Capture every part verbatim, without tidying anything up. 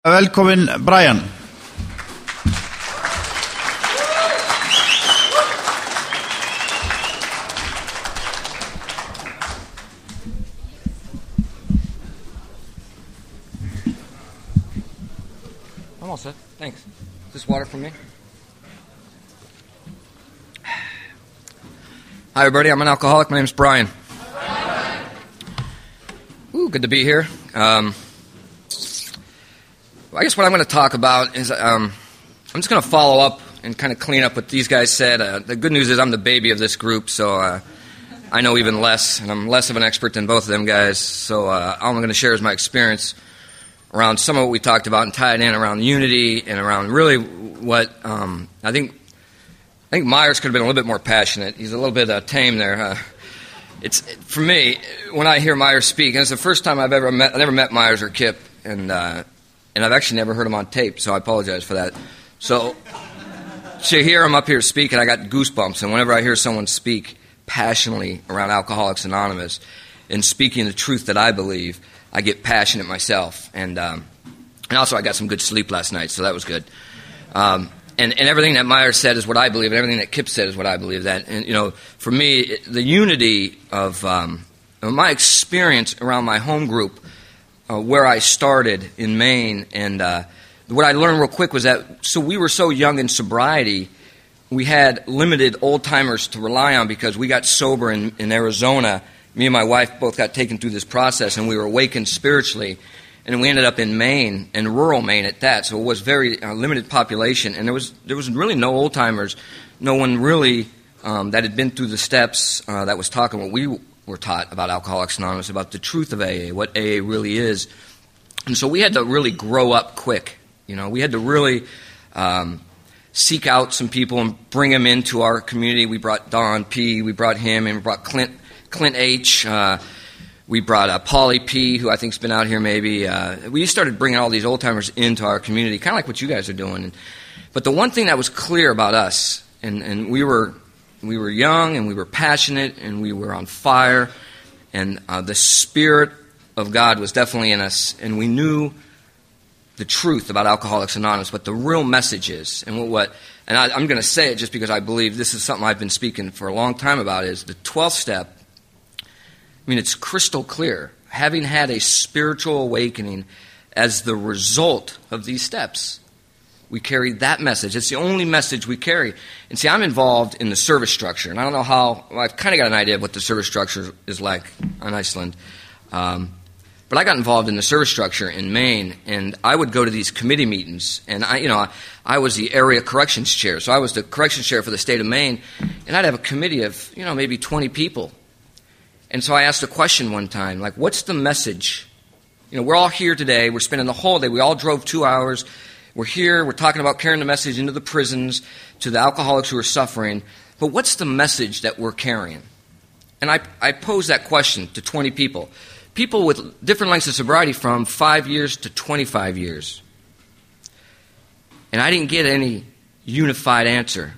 Velkommen, Brian. I'm all set. Thanks. Is this water for me? Hi, everybody. I'm an alcoholic. My name's Brian. Ooh, good to be here. Um, I guess what I'm going to talk about is um, I'm just going to follow up and kind of clean up what these guys said. Uh, the good news is I'm the baby of this group, so uh, I know even less, and I'm less of an expert than both of them guys. So uh, all I'm going to share is my experience around some of what we talked about and tie it in around unity and around really what um, I think I think Myers could have been a little bit more passionate. He's a little bit uh, tame there. Uh, it's for me, when I hear Myers speak, and it's the first time I've ever met, I never met Myers or Kip, and uh, and I've actually never heard him on tape, so I apologize for that. So to hear him up here speaking, I got goosebumps, and whenever I hear someone speak passionately around Alcoholics Anonymous and speaking the truth that I believe, I get passionate myself, and um, and also I got some good sleep last night, so that was good. Um, and, and everything that Myers said is what I believe, and everything that Kip said is what I believe. That, and you know, for me, it, the unity of, um, of my experience around my home group, uh, where I started in Maine, and uh, what I learned real quick was that so we were so young in sobriety, we had limited old timers to rely on because we got sober in, in Arizona. Me and my wife both got taken through this process, and we were awakened spiritually. And we ended up in Maine, in rural Maine at that, so it was very uh, limited population. And there was there was really no old-timers, no one really um, that had been through the steps uh, that was talking what we were taught about Alcoholics Anonymous, about the truth of A A, what A A really is. And so we had to really grow up quick. You know, we had to really um, seek out some people and bring them into our community. We brought Don P., we brought him, and we brought Clint Clint H., uh, we brought uh, Paulie P., who I think's been out here maybe. Uh, we started bringing all these old-timers into our community, kind of like what you guys are doing. And, but the one thing that was clear about us, and, and we were we were young, and we were passionate, and we were on fire, and uh, the Spirit of God was definitely in us, and we knew the truth about Alcoholics Anonymous, what the real message is. And what, what and I, I'm going to say it just because I believe this is something I've been speaking for a long time about, is the twelfth step. I mean, it's crystal clear. Having had a spiritual awakening as the result of these steps, we carry that message. It's the only message we carry. And see, I'm involved in the service structure, and I don't know how, well, I've kind of got an idea of what the service structure is like in Iceland. Um, but I got involved in the service structure in Maine, and I would go to these committee meetings, and I, you know, I, I was the area corrections chair, so I was the corrections chair for the state of Maine, and I'd have a committee of, you know, maybe twenty people. And so I asked a question one time, like, what's the message? You know, we're all here today. We're spending the whole day. We all drove two hours. We're here. We're talking about carrying the message into the prisons to the alcoholics who are suffering. But what's the message that we're carrying? And I, I posed that question to twenty people. People with different lengths of sobriety from five years to twenty-five years. And I didn't get any unified answer.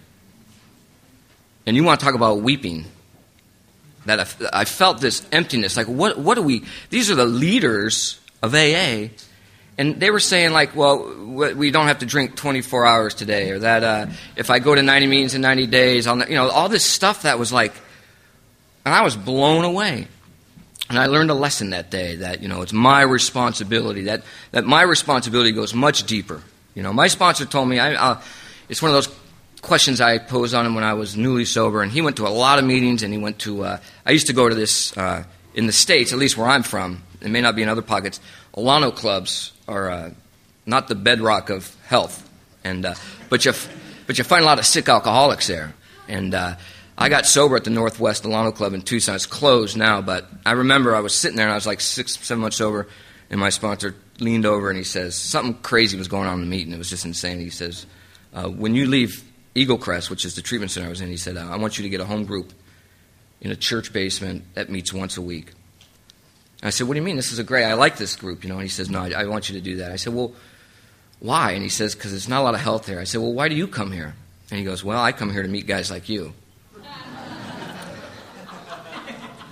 And you want to talk about weeping. That I, I felt this emptiness, like what what do we, these are the leaders of A A, and they were saying like, well, we don't have to drink twenty-four hours today, or that uh, if I go to ninety meetings in ninety days, I'll, you know, all this stuff that was like, and I was blown away. And I learned a lesson that day that, you know, it's my responsibility, that, that my responsibility goes much deeper. You know, my sponsor told me, I, I'll, it's one of those questions I posed on him when I was newly sober, and he went to a lot of meetings, and he went to, uh, I used to go to this, uh, in the States, at least where I'm from, it may not be in other pockets, Alano clubs are uh, not the bedrock of health, and uh, but you but you find a lot of sick alcoholics there, and uh, I got sober at the Northwest Alano Club in Tucson. It's closed now, but I remember I was sitting there, and I was like six, seven months sober, and my sponsor leaned over, and he says, something crazy was going on in the meeting, it was just insane. He says, uh, when you leave Eagle Crest, which is the treatment center I was in, he said, I want you to get a home group in a church basement that meets once a week. And I said, what do you mean? This is a great, I like this group, you know. And he says, no, I, I want you to do that. I said, well, why? And he says, because there's not a lot of health there. I said, well, why do you come here? And he goes, well, I come here to meet guys like you.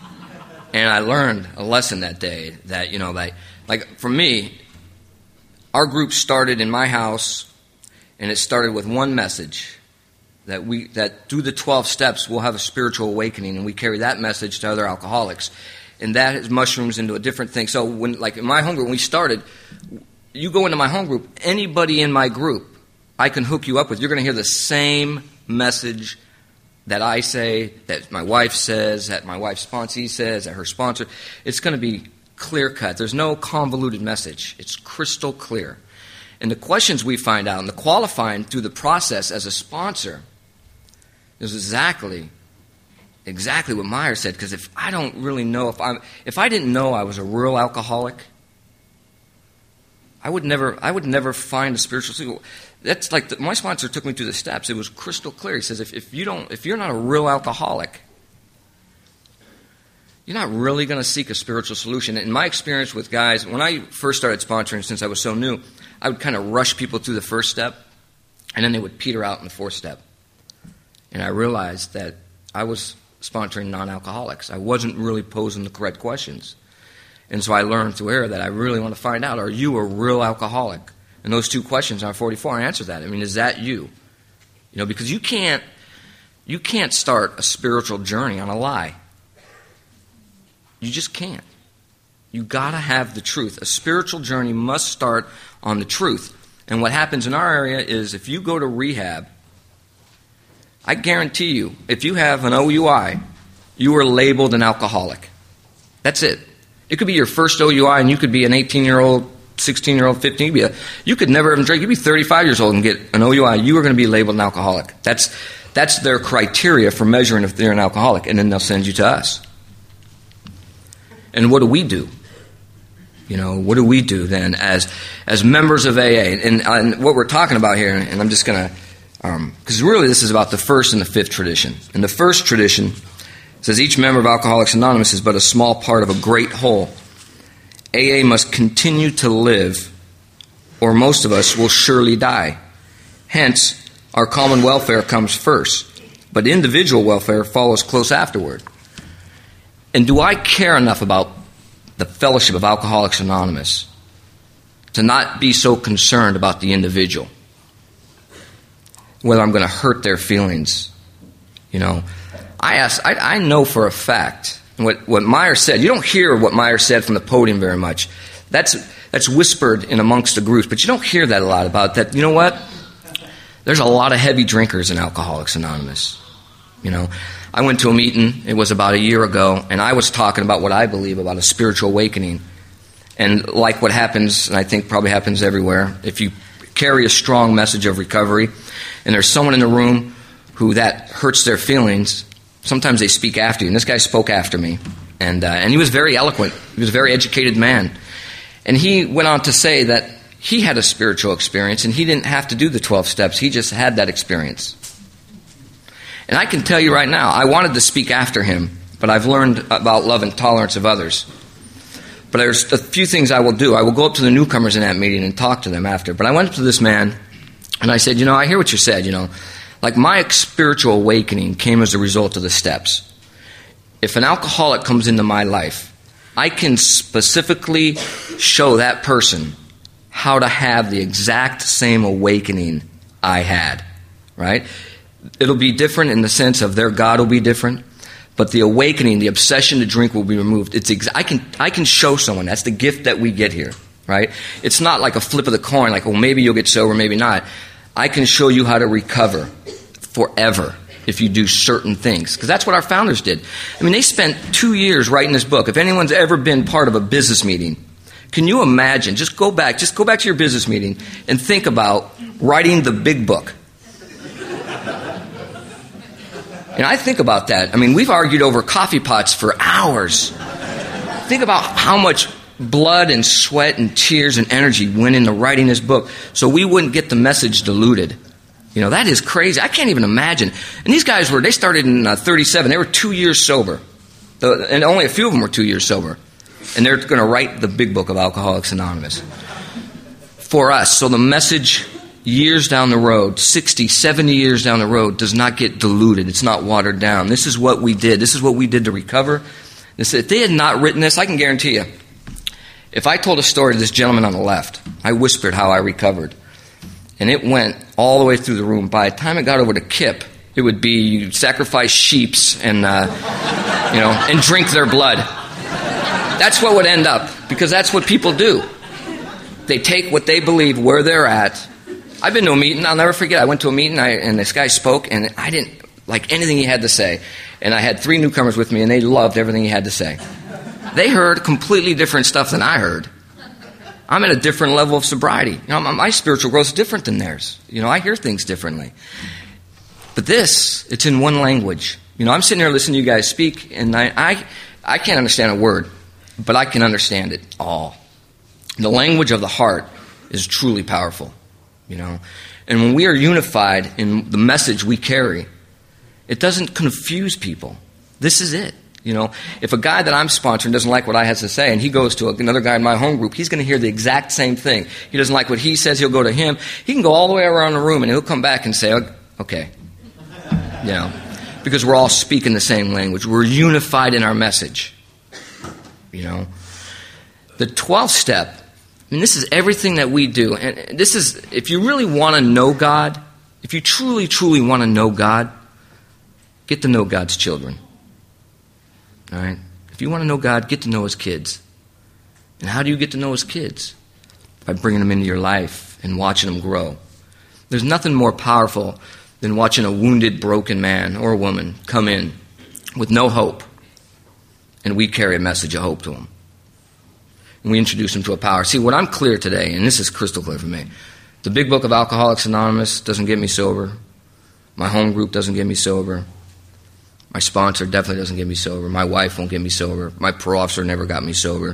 And I learned a lesson that day that, you know, like, like for me, our group started in my house, and it started with one message, that we that through the twelve steps we'll have a spiritual awakening, and we carry that message to other alcoholics. And that has mushrooms into a different thing. So when, like in my home group, when we started, you go into my home group, anybody in my group, I can hook you up with. You're going to hear the same message that I say, that my wife says, that my wife's sponsee says, that her sponsor. It's going to be clear cut. There's no convoluted message. It's crystal clear. And the questions we find out and the qualifying through the process as a sponsor is exactly exactly what Meyer said. Because if I don't really know, if I if I didn't know I was a real alcoholic, I would never I would never find a spiritual sleep. That's like the, my sponsor took me through the steps. It was crystal clear. He says if, if you don't if you're not a real alcoholic, you're not really going to seek a spiritual solution. In my experience with guys, when I first started sponsoring, since I was so new, I would kind of rush people through the first step, and then they would peter out in the fourth step. And I realized that I was sponsoring non-alcoholics. I wasn't really posing the correct questions. And so I learned through error that I really want to find out, are you a real alcoholic? And those two questions on forty-four, I answered that. I mean, is that you? You know, because you can't, you can't start a spiritual journey on a lie. You just can't. You got to have the truth. A spiritual journey must start on the truth. And what happens in our area is if you go to rehab, I guarantee you, if you have an O U I, you are labeled an alcoholic. That's it. It could be your first O U I, and you could be an eighteen-year-old, sixteen-year-old, fifteen. You, you could never even drink. You could be thirty-five years old and get an O U I. You are going to be labeled an alcoholic. That's, that's their criteria for measuring if they're an alcoholic, and then they'll send you to us. And what do we do? You know, what do we do then as as members of A A? And, and what we're talking about here, and I'm just going to, because um, really this is about the first and the fifth tradition. And the first tradition says each member of Alcoholics Anonymous is but a small part of a great whole. A A must continue to live, or most of us will surely die. Hence, our common welfare comes first, but individual welfare follows close afterward. And do I care enough about the fellowship of Alcoholics Anonymous to not be so concerned about the individual, whether I'm going to hurt their feelings? You know, I ask, I, I know for a fact what what Meyer said. You don't hear what Meyer said from the podium very much. That's that's whispered in amongst the groups, but you don't hear that a lot about that. You know what? There's a lot of heavy drinkers in Alcoholics Anonymous. You know, I went to a meeting, it was about a year ago, and I was talking about what I believe about a spiritual awakening. And like what happens, and I think probably happens everywhere, if you carry a strong message of recovery, and there's someone in the room who that hurts their feelings, sometimes they speak after you. And this guy spoke after me, and uh, and he was very eloquent. He was a very educated man. And he went on to say that he had a spiritual experience, and he didn't have to do the twelve steps. He just had that experience. And I can tell you right now, I wanted to speak after him, but I've learned about love and tolerance of others. But there's a few things I will do. I will go up to the newcomers in that meeting and talk to them after. But I went up to this man, and I said, you know, I hear what you said, you know. Like my spiritual awakening came as a result of the steps. If an alcoholic comes into my life, I can specifically show that person how to have the exact same awakening I had, right? It'll be different in the sense of their God will be different, but the awakening, the obsession to drink will be removed. It's ex- I can I can show someone. That's the gift that we get here, right? It's not like a flip of the coin, like, well, maybe you'll get sober, maybe not. I can show you how to recover forever if you do certain things, because that's what our founders did. I mean, they spent two years writing this book. If anyone's ever been part of a business meeting, can you imagine? Just go back, just go back to your business meeting and think about writing the big book. And I think about that. I mean, we've argued over coffee pots for hours. Think about how much blood and sweat and tears and energy went into writing this book so we wouldn't get the message diluted. You know, that is crazy. I can't even imagine. And these guys were, they started in uh, thirty-seven. They were two years sober. The, and only a few of them were two years sober. And they're going to write the big book of Alcoholics Anonymous for us. So the message years down the road, sixty, seventy years down the road, does not get diluted. It's not watered down. This is what we did. This is what we did to recover. This, if they had not written this, I can guarantee you, If I told a story to this gentleman on the left, I whispered how I recovered. And it went all the way through the room. By the time it got over to Kip, it would be you sacrifice sheeps and, uh, you know, and drink their blood. That's what would end up, because that's what people do. They take what they believe where they're at. I've been to a meeting, I'll never forget. I went to a meeting, I, and this guy spoke, and I didn't like anything he had to say. And I had three newcomers with me, and they loved everything he had to say. They heard completely different stuff than I heard. I'm at a different level of sobriety. You know, my, my spiritual growth is different than theirs. You know, I hear things differently. But this, it's in one language. You know, I'm sitting here listening to you guys speak, and I, I, I can't understand a word, but I can understand it all. The language of the heart is truly powerful, you know. And when we are unified in the message we carry, it doesn't confuse people. This is it. You know, if a guy that I'm sponsoring doesn't like what I have to say and he goes to another guy in my home group, he's going to hear the exact same thing. He doesn't like what he says, he'll go to him. He can go all the way around the room and he'll come back and say, okay, you know, because we're all speaking the same language. We're unified in our message, you know. The twelfth step, I mean, this is everything that we do. And this is, if you really want to know God, if you truly, truly want to know God, get to know God's children. All right? If you want to know God, get to know His kids. And how do you get to know His kids? By bringing them into your life and watching them grow. There's nothing more powerful than watching a wounded, broken man or woman come in with no hope. And we carry a message of hope to them. And we introduce them to a power. See, what I'm clear today, and this is crystal clear for me, the big book of Alcoholics Anonymous doesn't get me sober. My home group doesn't get me sober. My sponsor definitely doesn't get me sober. My wife won't get me sober. My parole officer never got me sober.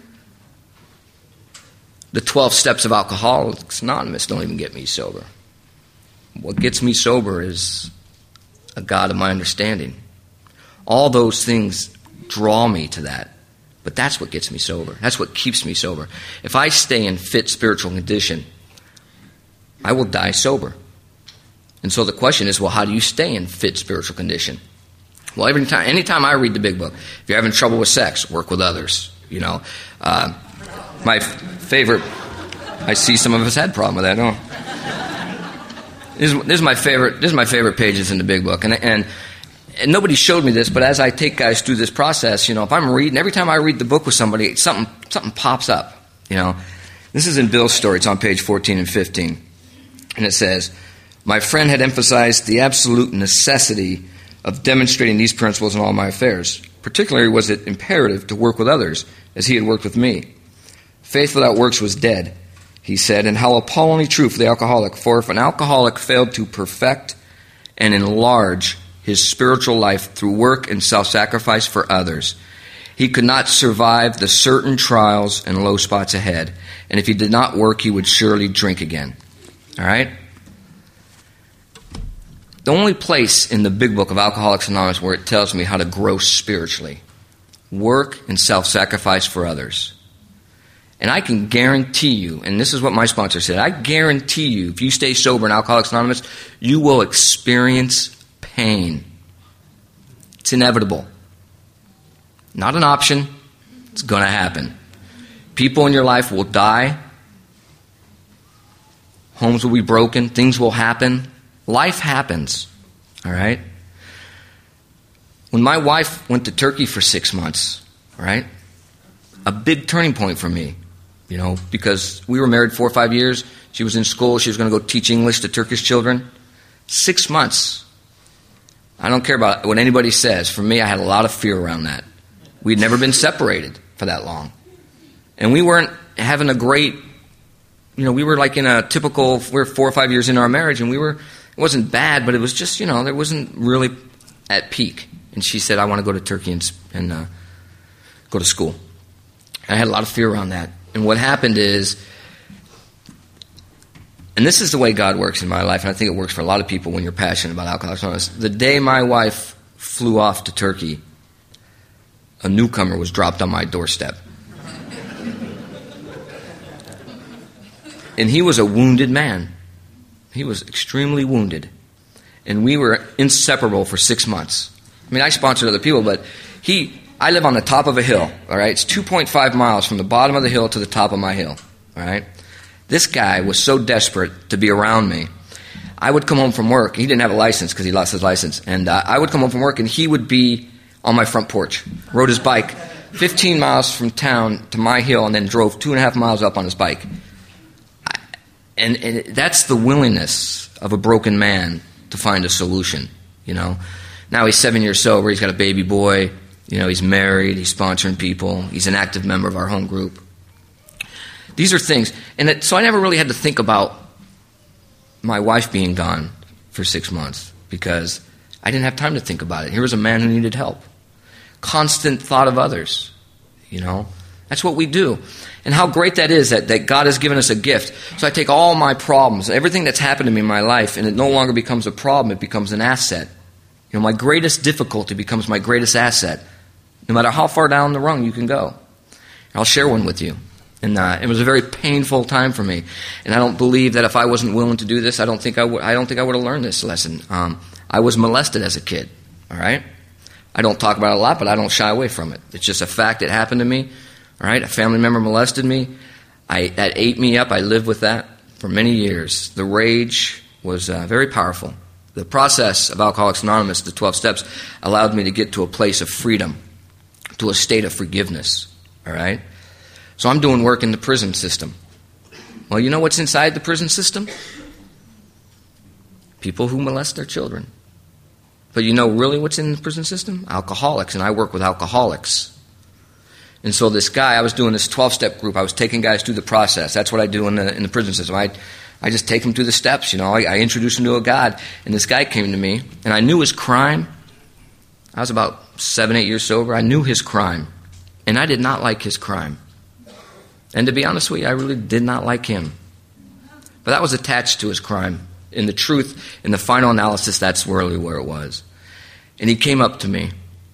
The twelve steps of Alcoholics Anonymous don't even get me sober. What gets me sober is a God of my understanding. All those things draw me to that. But that's what gets me sober. That's what keeps me sober. If I stay in fit spiritual condition, I will die sober. And so the question is, well, how do you stay in fit spiritual condition? Well, every time, anytime I read the big book, if you're having trouble with sex, work with others. You know, uh, my f- favorite. I see some of us had a problem with that. No, this is, this is my favorite. This is my favorite pages in the big book, and and. And nobody showed me this, but as I take guys through this process, you know, if I'm reading, every time I read the book with somebody, something something pops up, you know. This is in Bill's story. It's on page fourteen and fifteen. And it says, my friend had emphasized the absolute necessity of demonstrating these principles in all my affairs. Particularly was it imperative to work with others, as he had worked with me. Faith without works was dead, he said, and how appallingly true for the alcoholic. For if an alcoholic failed to perfect and enlarge his spiritual life through work and self-sacrifice for others, he could not survive the certain trials and low spots ahead. And if he did not work, he would surely drink again. All right? The only place in the big book of Alcoholics Anonymous where it tells me how to grow spiritually, work and self-sacrifice for others. And I can guarantee you, and this is what my sponsor said, I guarantee you, if you stay sober in Alcoholics Anonymous, you will experience pain. It's inevitable. Not an option. It's going to happen. People in your life will die. Homes will be broken. Things will happen. Life happens. All right? When my wife went to Turkey for six months, all right, a big turning point for me, you know, because we were married four or five years. She was in school. She was going to go teach English to Turkish children. Six months. I don't care about what anybody says. For me, I had a lot of fear around that. We'd never been separated for that long. And we weren't having a great, you know, we were like in a typical, we were four or five years into our marriage, and we were, it wasn't bad, but it was just, you know, there wasn't really at peak. And she said, I want to go to Turkey and, and uh, go to school. And I had a lot of fear around that. And what happened is, and this is the way God works in my life, and I think it works for a lot of people when you're passionate about Alcoholics Anonymous. The day my wife flew off to Turkey, a newcomer was dropped on my doorstep. And he was a wounded man. He was extremely wounded. And we were inseparable for six months. I mean, I sponsored other people, but he I live on the top of a hill, all right? It's two point five miles from the bottom of the hill to the top of my hill, all right? This guy was so desperate to be around me. I would come home from work. He didn't have a license because he lost his license. And uh, I would come home from work, and he would be on my front porch, rode his bike fifteen miles from town to my hill, and then drove two and a half miles up on his bike. And, and that's the willingness of a broken man to find a solution, you know. Now he's seven years sober. He's got a baby boy. You know, he's married. He's sponsoring people. He's an active member of our home group. These are things. And it, so I never really had to think about my wife being gone for six months because I didn't have time to think about it. Here was a man who needed help. Constant thought of others, you know. That's what we do. And how great that is that, that God has given us a gift. So I take all my problems, everything that's happened to me in my life, and it no longer becomes a problem. It becomes an asset. You know, my greatest difficulty becomes my greatest asset. No matter how far down the rung you can go. I'll share one with you. And uh, it was a very painful time for me. And I don't believe that if I wasn't willing to do this, I don't think I would. I don't think I would have learned this lesson. Um, I was molested as a kid. All right, I don't talk about it a lot, but I don't shy away from it. It's just a fact. It happened to me. All right, a family member molested me. I that ate me up. I lived with that for many years. The rage was uh, very powerful. The process of Alcoholics Anonymous, the twelve steps, allowed me to get to a place of freedom, to a state of forgiveness. All right. So I'm doing work in the prison system. Well, you know what's inside the prison system? People who molest their children. But you know really what's in the prison system? Alcoholics, and I work with alcoholics. And so this guy, I was doing this twelve-step group. I was taking guys through the process. That's what I do in the in the prison system. I I just take them through the steps, you know. I, I introduce them to a God. And this guy came to me, and I knew his crime. I was about seven, eight years sober. I knew his crime, and I did not like his crime. And to be honest with you, I really did not like him. But that was attached to his crime. In the truth, in the final analysis, that's really where it was. And he came up to me.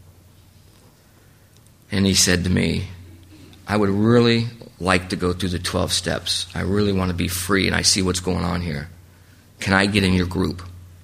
And he said to me, I would really like to go through the twelve steps. I really want to be free, and I see what's going on here. Can I get in your group?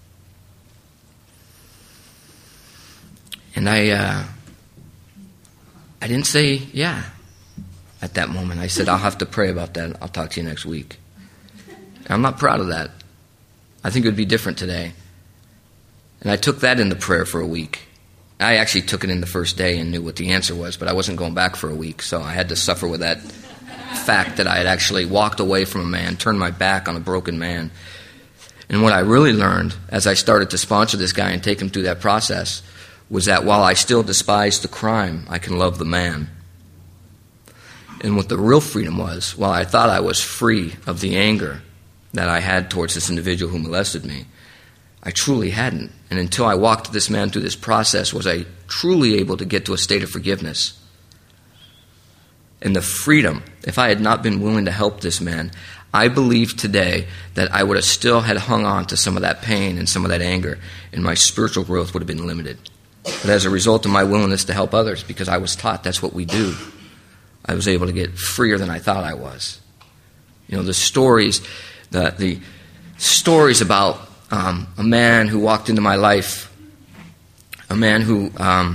And I, uh, I didn't say yeah. At that moment, I said, I'll have to pray about that. I'll talk to you next week. And I'm not proud of that. I think it would be different today. And I took that into prayer for a week. I actually took it in the first day and knew what the answer was, but I wasn't going back for a week, so I had to suffer with that fact that I had actually walked away from a man, turned my back on a broken man. And what I really learned as I started to sponsor this guy and take him through that process was that while I still despise the crime, I can love the man. And what the real freedom was, while I thought I was free of the anger that I had towards this individual who molested me, I truly hadn't. And until I walked this man through this process was I truly able to get to a state of forgiveness. And the freedom, if I had not been willing to help this man, I believe today that I would have still had hung on to some of that pain and some of that anger, and my spiritual growth would have been limited. But as a result of my willingness to help others, because I was taught that's what we do, I was able to get freer than I thought I was. You know, the stories, the the stories about um, a man who walked into my life, a man who, um,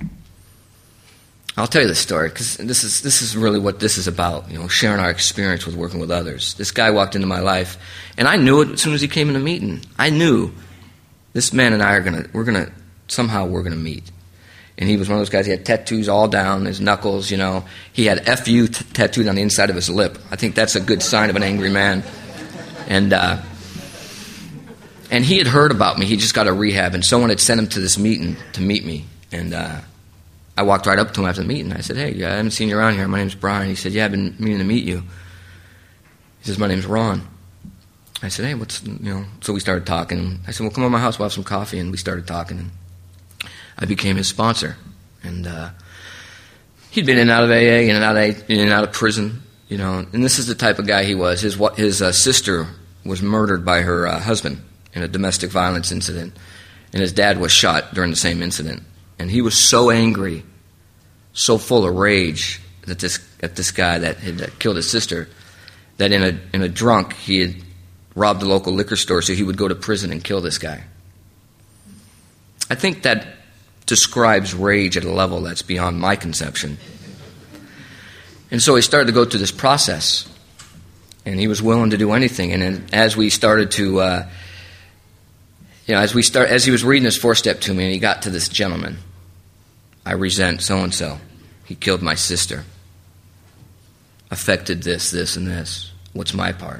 I'll tell you this story because this is this is really what this is about. You know, sharing our experience with working with others. This guy walked into my life, and I knew it as soon as he came in the meeting. I knew this man and I are gonna we're gonna somehow we're gonna meet. And he was one of those guys, he had tattoos all down his knuckles, you know. He had F U t- tattooed on the inside of his lip. I think that's a good sign of an angry man. And uh, and he had heard about me. He just got a rehab, and someone had sent him to this meeting to meet me. And uh, I walked right up to him after the meeting. I said, hey, I haven't seen you around here. My name's Brian. He said, yeah, I've been meaning to meet you. He says, my name's Ron. I said, hey, what's, you know, so we started talking. I said, well, come over to my house, we'll have some coffee. And we started talking. And I became his sponsor, and uh, he'd been in and out of A A, in and out of in and out of prison, you know. And this is the type of guy he was. His his uh, sister was murdered by her uh, husband in a domestic violence incident, and his dad was shot during the same incident. And he was so angry, so full of rage that this at this guy that had uh, killed his sister, that in a in a drunk he had robbed a local liquor store so he would go to prison and kill this guy. I think that describes rage at a level that's beyond my conception. And so he started to go through this process. And he was willing to do anything. And then as we started to, uh, you know, as we start, as he was reading his four-step to me, and he got to this gentleman, I resent so-and-so. He killed my sister. Affected this, this, and this. What's my part?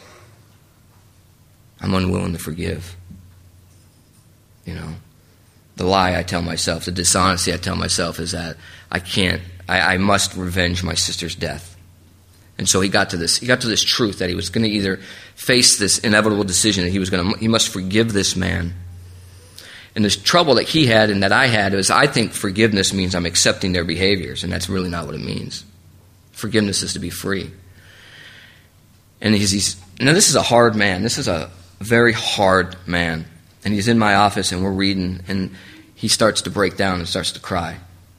I'm unwilling to forgive. You know, the lie I tell myself, the dishonesty I tell myself is that I can't, I, I must revenge my sister's death. And so he got to this, he got to this truth that he was going to either face this inevitable decision that he was going to, he must forgive this man. And this trouble that he had and that I had is I think forgiveness means I'm accepting their behaviors, and that's really not what it means. Forgiveness is to be free. And he's, he's now this is a hard man. This is a very hard man. And he's in my office and we're reading, and he starts to break down and starts to cry.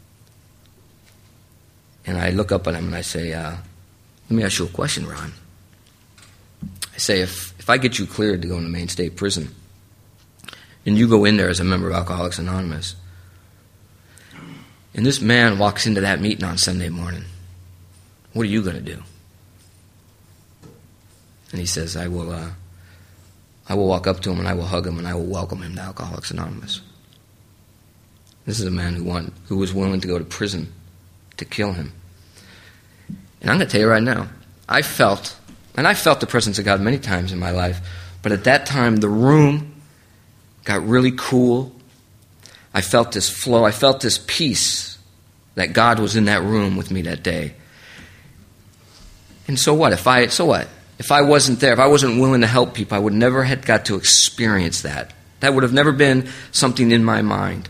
And I look up at him and I say, uh, let me ask you a question, Ron. I say, if, if I get you cleared to go into Maine State Prison, and you go in there as a member of Alcoholics Anonymous, and this man walks into that meeting on Sunday morning, what are you going to do? And he says, I will uh, I will walk up to him and I will hug him and I will welcome him to Alcoholics Anonymous. This is a man who want, who was willing to go to prison to kill him. And I'm going to tell you right now, I felt, and I felt the presence of God many times in my life, but at that time the room got really cool. I felt this flow. I felt this peace that God was in that room with me that day. And so what? If I, so what? If I wasn't there, if I wasn't willing to help people, I would never have got to experience that. That would have never been something in my mind.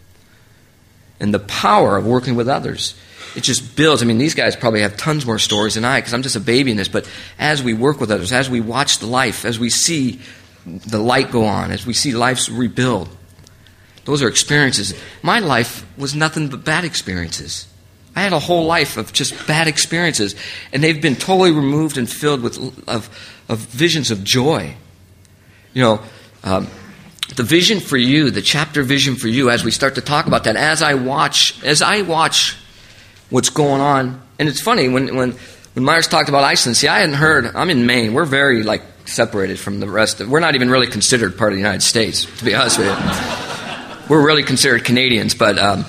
And the power of working with others, it just builds. I mean, these guys probably have tons more stories than I, because I'm just a baby in this. But as we work with others, as we watch the life, as we see the light go on, as we see lives rebuild, those are experiences. My life was nothing but bad experiences. I had a whole life of just bad experiences, and they've been totally removed and filled with of, of visions of joy. You know, um, the vision for you, the chapter vision for you, as we start to talk about that, as I watch, as I watch what's going on, and it's funny when when when Myers talked about Iceland. See, I hadn't heard. I'm in Maine. We're very like separated from the rest of. We're not even really considered part of the United States, to be honest with you. We're really considered Canadians, but. Um,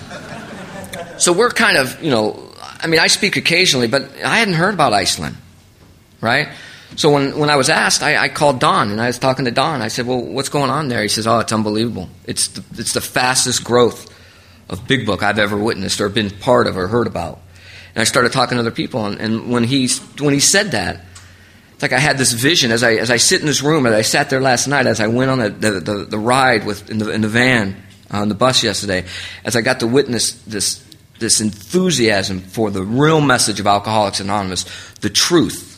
So we're kind of, you know, I mean, I speak occasionally, but I hadn't heard about Iceland, right? So when, when I was asked, I, I called Don, and I was talking to Don. I said, well, what's going on there? He says, oh, it's unbelievable. It's the, it's the fastest growth of Big Book I've ever witnessed or been part of or heard about. And I started talking to other people, and, and when he when he said that, it's like I had this vision as I as I sit in this room, as I sat there last night, as I went on the, the, the, the ride with in the, in the van on the bus yesterday, as I got to witness this this enthusiasm for the real message of Alcoholics Anonymous, the truth,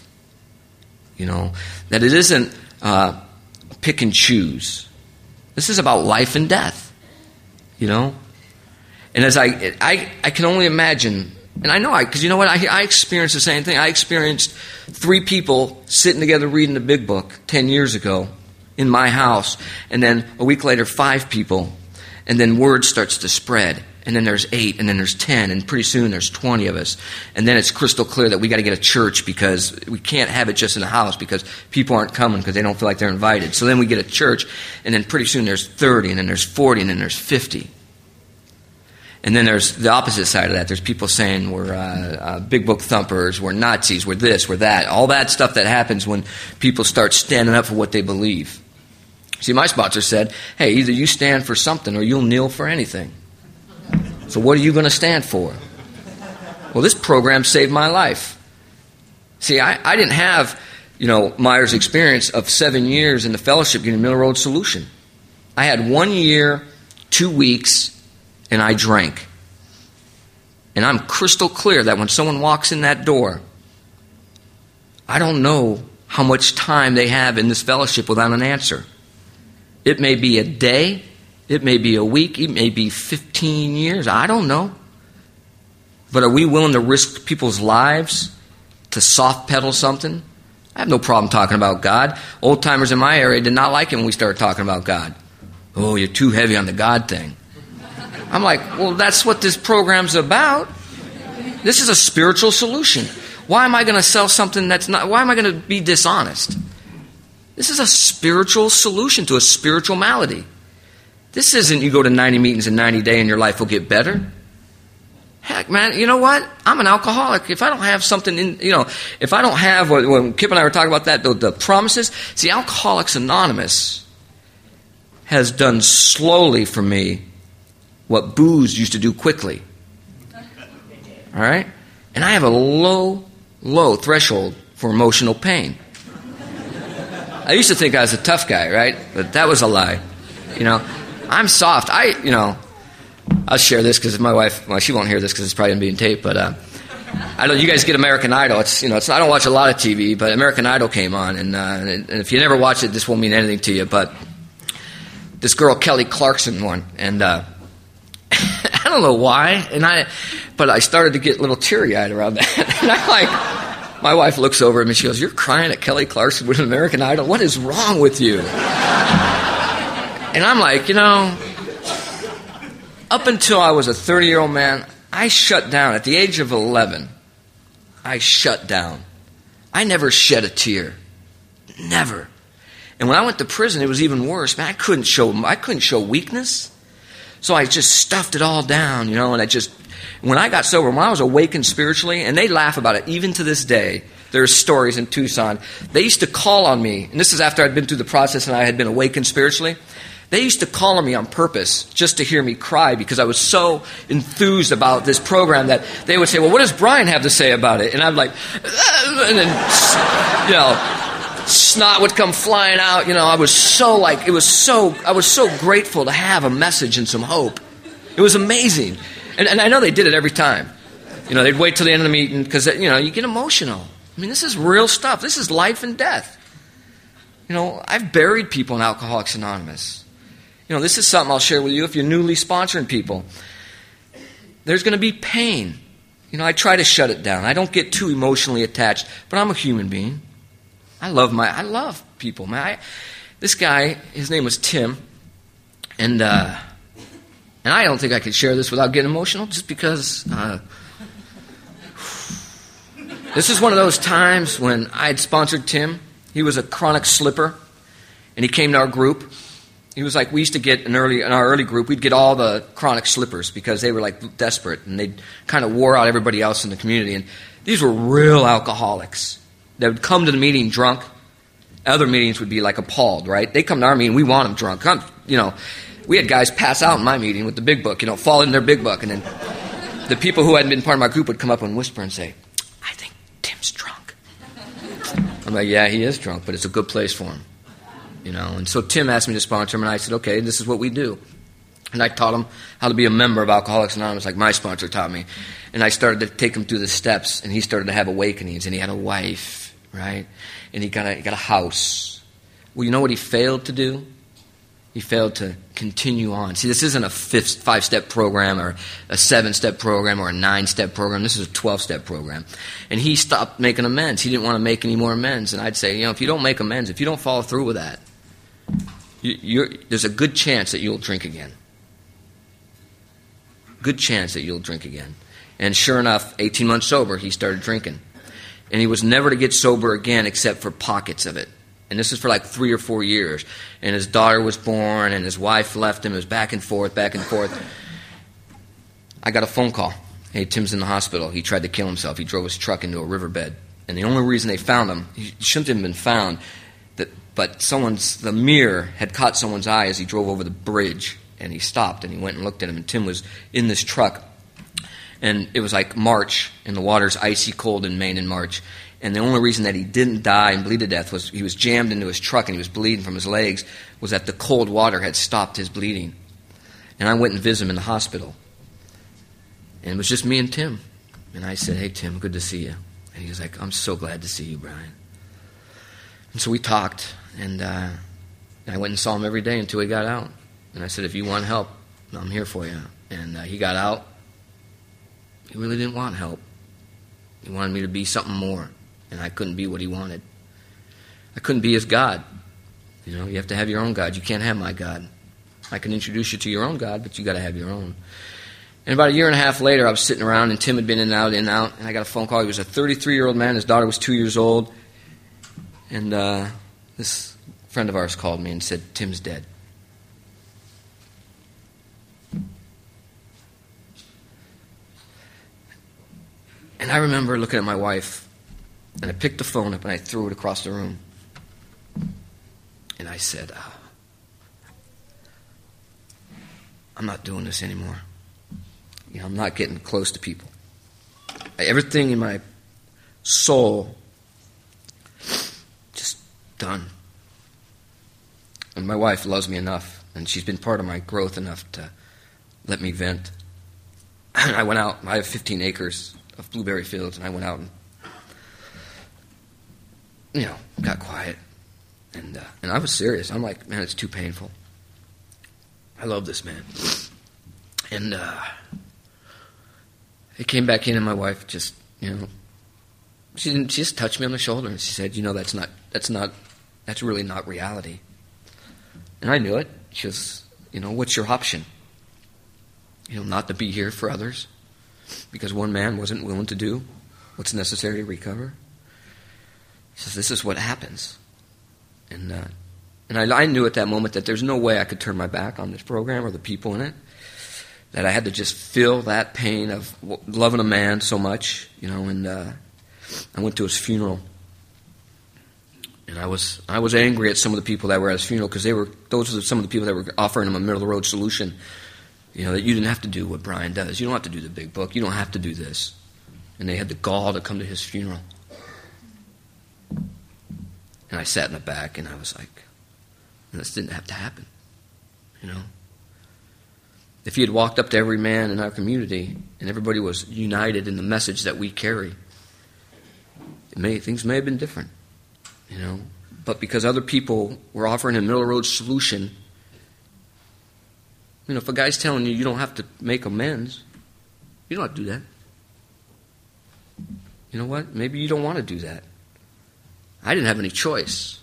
you know, that it isn't uh, pick and choose. This is about life and death, you know. And as I, I, I can only imagine, and I know I, because you know what, I, I experienced the same thing. I experienced three people sitting together reading the Big Book ten years ago in my house, and then a week later, five people, and then word starts to spread. And then there's eight, and then there's ten, and pretty soon there's twenty of us. And then it's crystal clear that we got to get a church, because we can't have it just in the house because people aren't coming because they don't feel like they're invited. So then we get a church, and then pretty soon there's thirty, and then there's forty, and then there's fifty. And then there's the opposite side of that. There's people saying we're uh, uh, Big Book thumpers, we're Nazis, we're this, we're that. All that stuff that happens when people start standing up for what they believe. See, my sponsor said, hey, either you stand for something or you'll kneel for anything. So what are you going to stand for? Well, this program saved my life. See, I, I didn't have, you know, Myers' experience of seven years in the fellowship getting Middle Road Solution. I had one year, two weeks, and I drank. And I'm crystal clear that when someone walks in that door, I don't know how much time they have in this fellowship without an answer. It may be a day. It may be a week, it may be fifteen years, I don't know. But are we willing to risk people's lives to soft pedal something? I have no problem talking about God. Old timers in my area did not like it when we started talking about God. Oh, you're too heavy on the God thing. I'm like, well, that's what this program's about. This is a spiritual solution. Why am I going to sell something that's not, why am I going to be dishonest? This is a spiritual solution to a spiritual malady. This isn't you go to ninety meetings in ninety days and your life will get better. Heck, man, you know what? I'm an alcoholic. If I don't have something in, you know, if I don't have, when Kip and I were talking about that, the, the promises, see, Alcoholics Anonymous has done slowly for me what booze used to do quickly. All right? And I have a low, low threshold for emotional pain. I used to think I was a tough guy, right? But that was a lie. You know, I'm soft. I, you know, I'll share this because my wife, well, she won't hear this because it's probably going to be in tape, but uh, I know you guys get American Idol. It's, you know, it's, I don't watch a lot of T V, but American Idol came on, and, uh, and if you never watch it, this won't mean anything to you, but this girl, Kelly Clarkson, won, and uh, I don't know why, and I, but I started to get a little teary-eyed around that, and I'm like, my wife looks over at me, she goes, "You're crying at Kelly Clarkson with American Idol? What is wrong with you?" And I'm like, you know, up until I was a thirty-year-old man, I shut down. At the age of eleven, I shut down. I never shed a tear. Never. And when I went to prison, it was even worse. Man, I couldn't show I couldn't show weakness. So I just stuffed it all down, you know, and I just, when I got sober, when I was awakened spiritually, and they laugh about it, even to this day, there's stories in Tucson. They used to call on me, and this is after I'd been through the process and I had been awakened spiritually. They used to call on me on purpose just to hear me cry because I was so enthused about this program that they would say, "Well, what does Brian have to say about it?" And I'm like, and then, you know, snot would come flying out. You know, I was so like, it was so, I was so grateful to have a message and some hope. It was amazing. And, and I know they did it every time. You know, they'd wait till the end of the meeting because, you know, you get emotional. I mean, this is real stuff. This is life and death. You know, I've buried people in Alcoholics Anonymous. You know, this is something I'll share with you if you're newly sponsoring people. There's going to be pain. You know, I try to shut it down. I don't get too emotionally attached, but I'm a human being. I love my, I love people, man. I, this guy, his name was Tim, and uh, and I don't think I could share this without getting emotional, just because uh, this is one of those times when I had sponsored Tim. He was a chronic slipper, and he came to our group. He was like, we used to get an early in our early group, we'd get all the chronic slippers because they were like desperate and they kind of wore out everybody else in the community. And these were real alcoholics. They would come to the meeting drunk. Other meetings would be like appalled, right? They come to our meeting, we want them drunk. Come, you know, we had guys pass out in my meeting with the big book, you know, fall in their big book, and then the people who hadn't been part of my group would come up and whisper and say, "I think Tim's drunk." I'm like, yeah, he is drunk, but it's a good place for him. You know, and so Tim asked me to sponsor him, and I said, okay, this is what we do. And I taught him how to be a member of Alcoholics Anonymous, like my sponsor taught me. And I started to take him through the steps, and he started to have awakenings, and he had a wife, right? And he got a, he got a house. Well, you know what he failed to do? He failed to continue on. See, this isn't a fifth, five-step program or a seven-step program or a nine-step program. This is a twelve-step program. And he stopped making amends. He didn't want to make any more amends. And I'd say, you know, if you don't make amends, if you don't follow through with that, you, you're, there's a good chance that you'll drink again. Good chance that you'll drink again. And sure enough, eighteen months sober, he started drinking. And he was never to get sober again except for pockets of it. And this is for like three or four years. And his daughter was born, and his wife left him. It was back and forth, back and forth. I got a phone call. Hey, Tim's in the hospital. He tried to kill himself. He drove his truck into a riverbed. And the only reason they found him, he shouldn't have been found, that, but someone's, the mirror had caught someone's eye as he drove over the bridge. And he stopped, and he went and looked at him. And Tim was in this truck. And it was like March, and the water's icy cold in Maine in March. And the only reason that he didn't die and bleed to death was he was jammed into his truck and he was bleeding from his legs, was that the cold water had stopped his bleeding. And I went and visited him in the hospital. And it was just me and Tim. And I said, "Hey, Tim, good to see you." And he was like, "I'm so glad to see you, Brian." And so we talked, and uh, I went and saw him every day until he got out. And I said, "If you want help, I'm here for you." And uh, he got out. He really didn't want help. He wanted me to be something more. And I couldn't be what he wanted. I couldn't be his God. You know, you have to have your own God. You can't have my God. I can introduce you to your own God, but you got to have your own. And about a year and a half later, I was sitting around, and Tim had been in and out, in and out, and I got a phone call. He was a thirty-three-year-old man. His daughter was two years old. And uh, this friend of ours called me and said, Tim's dead. And I remember looking at my wife, and I picked the phone up, and I threw it across the room. And I said, oh, I'm not doing this anymore. You know, I'm not getting close to people. Everything in my soul just done. And my wife loves me enough, and she's been part of my growth enough to let me vent. And I went out. I have fifteen acres of blueberry fields, and I went out and, you know, got quiet. And uh, and I was serious. I'm like, man, it's too painful. I love this man. And uh, he came back in, and my wife just, you know, she didn't. She just touched me on the shoulder, and she said, "You know, that's not. That's not. That's really not reality." And I knew it. She was, you know, what's your option? You know, not to be here for others because one man wasn't willing to do what's necessary to recover. She says, "This is what happens." And uh, and I, I knew at that moment that there's no way I could turn my back on this program or the people in it. That I had to just feel that pain of loving a man so much, you know. And uh, I went to his funeral, and I was I was angry at some of the people that were at his funeral because they were those were some of the people that were offering him a middle of the road solution. You know, that you didn't have to do what Brian does. You don't have to do the big book. You don't have to do this. And they had the gall to come to his funeral. And I sat in the back, and I was like, this didn't have to happen, you know. If he had walked up to every man in our community and everybody was united in the message that we carry, it may, things may have been different, you know. But because other people were offering a middle-of-the-road solution, you know, if a guy's telling you you don't have to make amends, you don't have to do that. You know what? Maybe you don't want to do that. I didn't have any choice.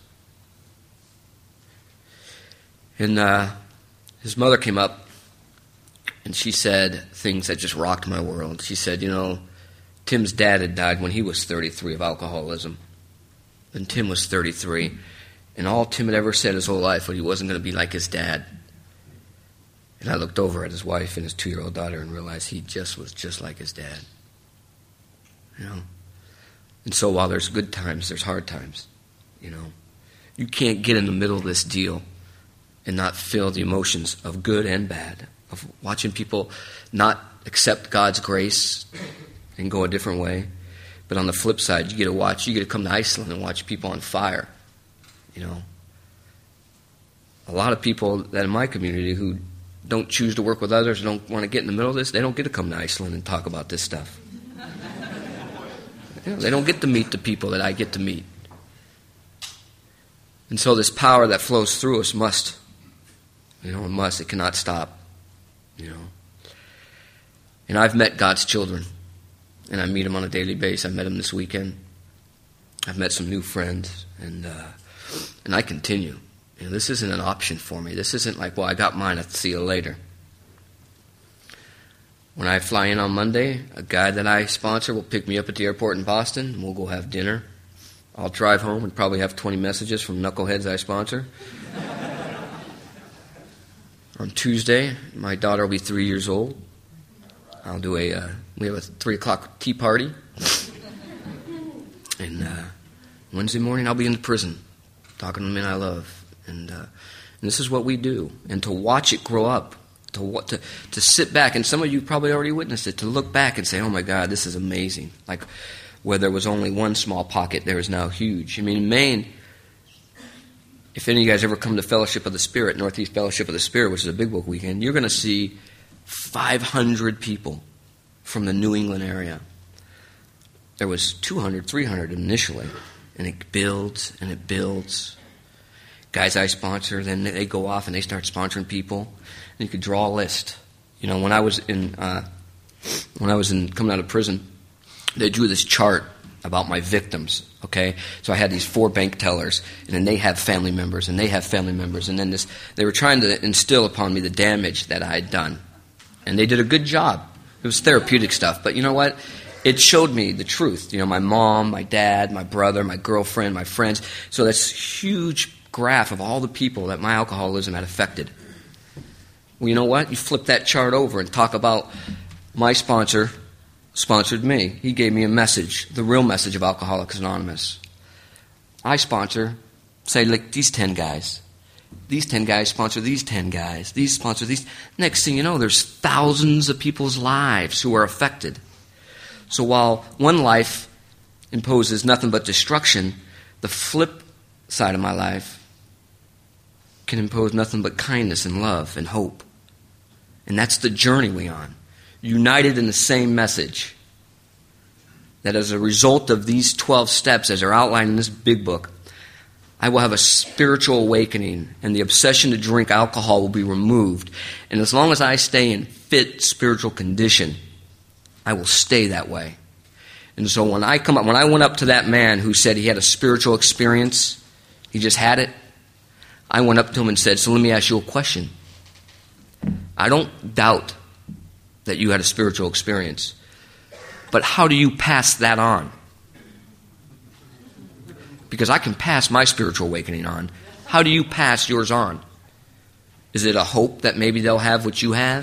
And uh, his mother came up, and she said things that just rocked my world. She said, you know, Tim's dad had died when he was thirty-three of alcoholism. And Tim was thirty-three. And all Tim had ever said his whole life was he wasn't going to be like his dad. And I looked over at his wife and his two-year-old daughter and realized he just was just like his dad. You know? And so while there's good times, there's hard times. You know? You can't get in the middle of this deal and not feel the emotions of good and bad, of watching people not accept God's grace and go a different way. But on the flip side, you get to watch, you get to come to Iceland and watch people on fire. You know? A lot of people that in my community who don't choose to work with others, don't want to get in the middle of this, they don't get to come to Iceland and talk about this stuff. You know, they don't get to meet the people that I get to meet. And so this power that flows through us must, you know, it must, it cannot stop, you know. And I've met God's children, and I meet them on a daily basis. I met them this weekend. I've met some new friends, and uh, and I continue. You know, this isn't an option for me. This isn't like, well, I got mine, I'll see you later. When I fly in on Monday, a guy that I sponsor will pick me up at the airport in Boston, and we'll go have dinner. I'll drive home and probably have twenty messages from knuckleheads I sponsor. On Tuesday, my daughter will be three years old. I'll do a, uh, we have a three o'clock tea party. And uh, Wednesday morning, I'll be in the prison, talking to the men I love. And, uh, and this is what we do. And to watch it grow up, to, to to sit back, and some of you probably already witnessed it, to look back and say, oh my God, this is amazing. Like where there was only one small pocket, there is now huge. I mean, in Maine, if any of you guys ever come to Fellowship of the Spirit, Northeast Fellowship of the Spirit, which is a big book weekend, you're going to see five hundred people from the New England area. There was two hundred, three hundred initially, and it builds and it builds. Guys I sponsor, then they go off and they start sponsoring people. And you could draw a list. You know, when I was in, uh, when I was in coming out of prison, they drew this chart about my victims, okay? So I had these four bank tellers, and then they have family members, and they have family members, and then this, they were trying to instill upon me the damage that I had done. And they did a good job. It was therapeutic stuff, but you know what? It showed me the truth. You know, my mom, my dad, my brother, my girlfriend, my friends. So that's huge graph of all the people that my alcoholism had affected. Well, you know what? You flip that chart over and talk about my sponsor sponsored me. He gave me a message, the real message of Alcoholics Anonymous. I sponsor, say, like these ten guys. These ten guys sponsor these ten guys. These sponsor these. Next thing you know, there's thousands of people's lives who are affected. So while one life imposes nothing but destruction, the flip side of my life can impose nothing but kindness and love and hope. And that's the journey we're on. United in the same message. That as a result of these twelve steps, as are outlined in this big book, I will have a spiritual awakening, and the obsession to drink alcohol will be removed. And as long as I stay in fit spiritual condition, I will stay that way. And so when I come up, when I went up to that man who said he had a spiritual experience, he just had it, I went up to him and said, so let me ask you a question. I don't doubt that you had a spiritual experience, but how do you pass that on? Because I can pass my spiritual awakening on. How do you pass yours on? Is it a hope that maybe they'll have what you have?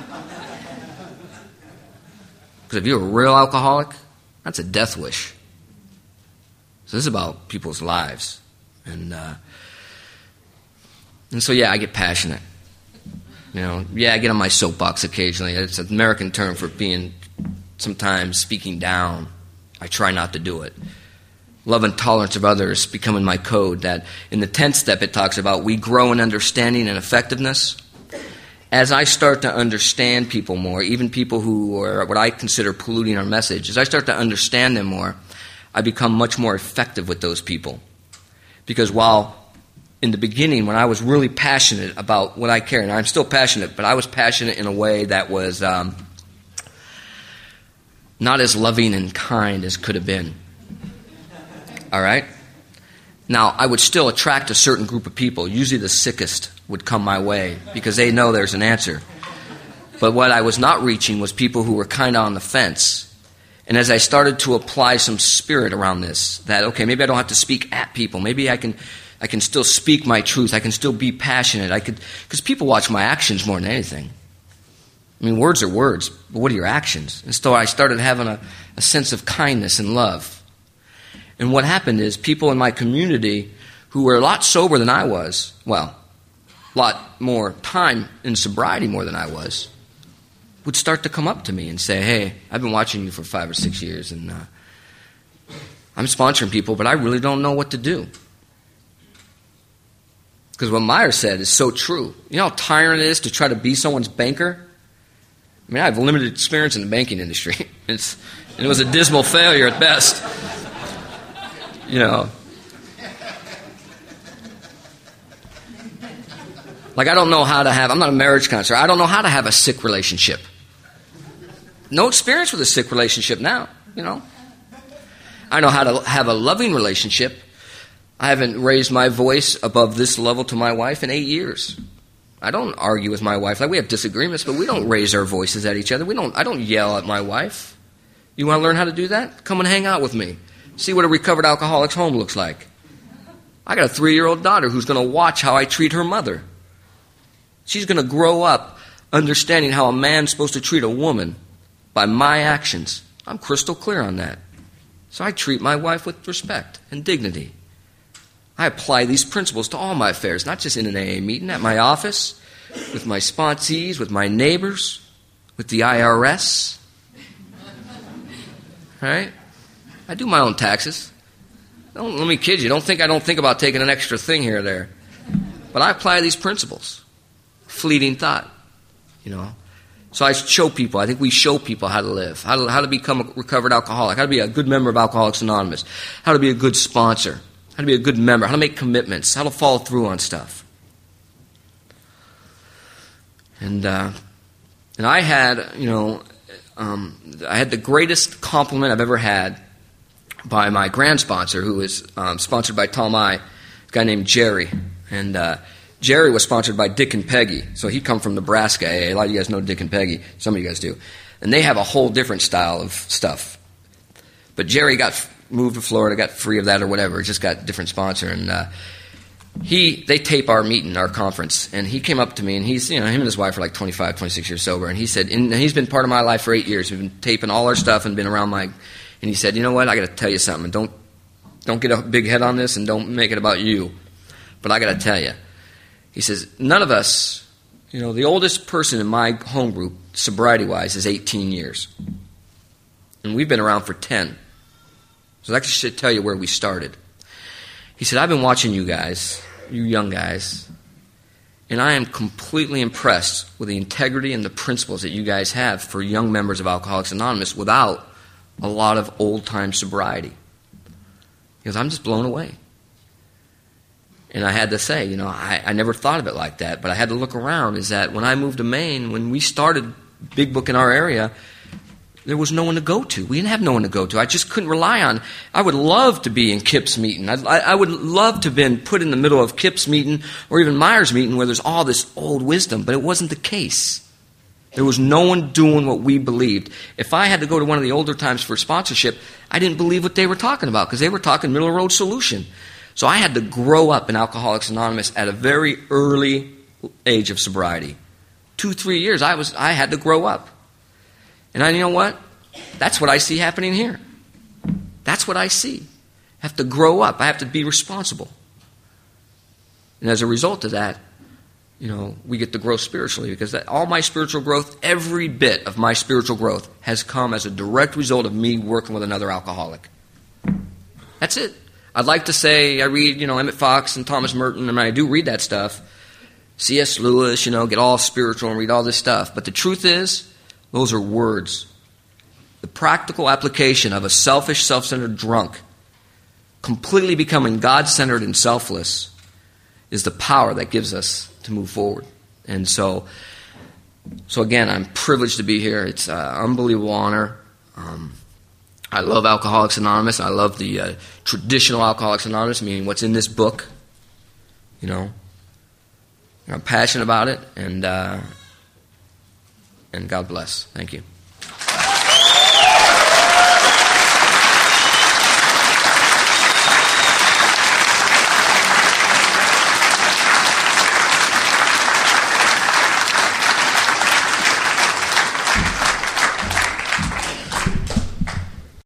Because if you're a real alcoholic, that's a death wish. So this is about people's lives. And uh, and so, yeah, I get passionate. You know, yeah, I get on my soapbox occasionally. It's an American term for being sometimes speaking down. I try not to do it. Love and tolerance of others becoming my code. That in the tenth step it talks about we grow in understanding and effectiveness. As I start to understand people more, even people who are what I consider polluting our message, as I start to understand them more, I become much more effective with those people. Because while in the beginning, when I was really passionate about what I care, and I'm still passionate, but I was passionate in a way that was um, not as loving and kind as could have been. All right? Now, I would still attract a certain group of people. Usually the sickest would come my way because they know there's an answer. But what I was not reaching was people who were kind of on the fence. And as I started to apply some spirit around this, that, okay, maybe I don't have to speak at people. Maybe I can I can still speak my truth. I can still be passionate. I could, because people watch my actions more than anything. I mean, words are words, but what are your actions? And so I started having a, a sense of kindness and love. And what happened is people in my community who were a lot sober than I was, well, a lot more time in sobriety more than I was, would start to come up to me and say, hey, I've been watching you for five or six years, and uh, I'm sponsoring people, but I really don't know what to do. Because what Meyer said is so true. You know how tiring it is to try to be someone's banker? I mean, I have limited experience in the banking industry. It's, and it was a dismal failure at best. You know. Like, I don't know how to have, I'm not a marriage counselor. I don't know how to have a sick relationship. No experience with a sick relationship now, you know. I know how to have a loving relationship. I haven't raised my voice above this level to my wife in eight years. I don't argue with my wife. Like, we have disagreements, but we don't raise our voices at each other. We don't. I don't yell at my wife. You want to learn how to do that? Come and hang out with me. See what a recovered alcoholic's home looks like. I got a three-year-old daughter who's going to watch how I treat her mother. She's going to grow up understanding how a man's supposed to treat a woman by my actions. I'm crystal clear on that. So I treat my wife with respect and dignity. I apply these principles to all my affairs, not just in an A A meeting, at my office, with my sponsees, with my neighbors, with the I R S. Right? I do my own taxes. Don't let me kid you. Don't think I don't think about taking an extra thing here or there. But I apply these principles. Fleeting thought, you know. So I show people, I think we show people how to live, how to, how to become a recovered alcoholic, how to be a good member of Alcoholics Anonymous, how to be a good sponsor, how to be a good member, how to make commitments, how to follow through on stuff. And uh, and I had, you know, um, I had the greatest compliment I've ever had by my grand sponsor, who is um, sponsored by Tom I, a guy named Jerry. And uh, Jerry was sponsored by Dick and Peggy. So he come from Nebraska. A lot of you guys know Dick and Peggy. Some of you guys do. And they have a whole different style of stuff. But Jerry got f- moved to Florida, got free of that or whatever. Just got a different sponsor. And uh, he they tape our meeting, our conference. And he came up to me, and he's, you know, him and his wife are like twenty-five, twenty-six years sober. And he said, and he's been part of my life for eight years. We've been taping all our stuff and been around my, and he said, you know what, I got to tell you something. Don't, don't get a big head on this and don't make it about you. But I got to tell you. He says, none of us, you know, the oldest person in my home group, sobriety-wise, is eighteen years. And we've been around for ten. So that should tell you where we started. He said, I've been watching you guys, you young guys, and I am completely impressed with the integrity and the principles that you guys have for young members of Alcoholics Anonymous without a lot of old-time sobriety. He goes, I'm just blown away. And I had to say, you know, I, I never thought of it like that, but I had to look around, is that when I moved to Maine, when we started Big Book in our area, there was no one to go to. We didn't have no one to go to. I just couldn't rely on. I would love to be in Kip's meeting. I, I, I would love to have been put in the middle of Kip's meeting or even Myers' meeting where there's all this old wisdom, but it wasn't the case. There was no one doing what we believed. If I had to go to one of the older times for sponsorship, I didn't believe what they were talking about because they were talking middle road solution. So I had to grow up in Alcoholics Anonymous at a very early age of sobriety. Two, three years, I was I had to grow up. And I, you know what? That's what I see happening here. That's what I see. I have to grow up. I have to be responsible. And as a result of that, you know, we get to grow spiritually because that, all my spiritual growth, every bit of my spiritual growth has come as a direct result of me working with another alcoholic. That's it. I'd like to say I read, you know, Emmett Fox and Thomas Merton, and I do read that stuff. C S Lewis, you know, get all spiritual and read all this stuff. But the truth is, those are words. The practical application of a selfish, self-centered drunk completely becoming God-centered and selfless is the power that gives us to move forward. And so, so again, I'm privileged to be here. It's an unbelievable honor. Um, I love Alcoholics Anonymous. I love the uh, traditional Alcoholics Anonymous, meaning what's in this book. You know, I'm passionate about it, and uh, and God bless. Thank you.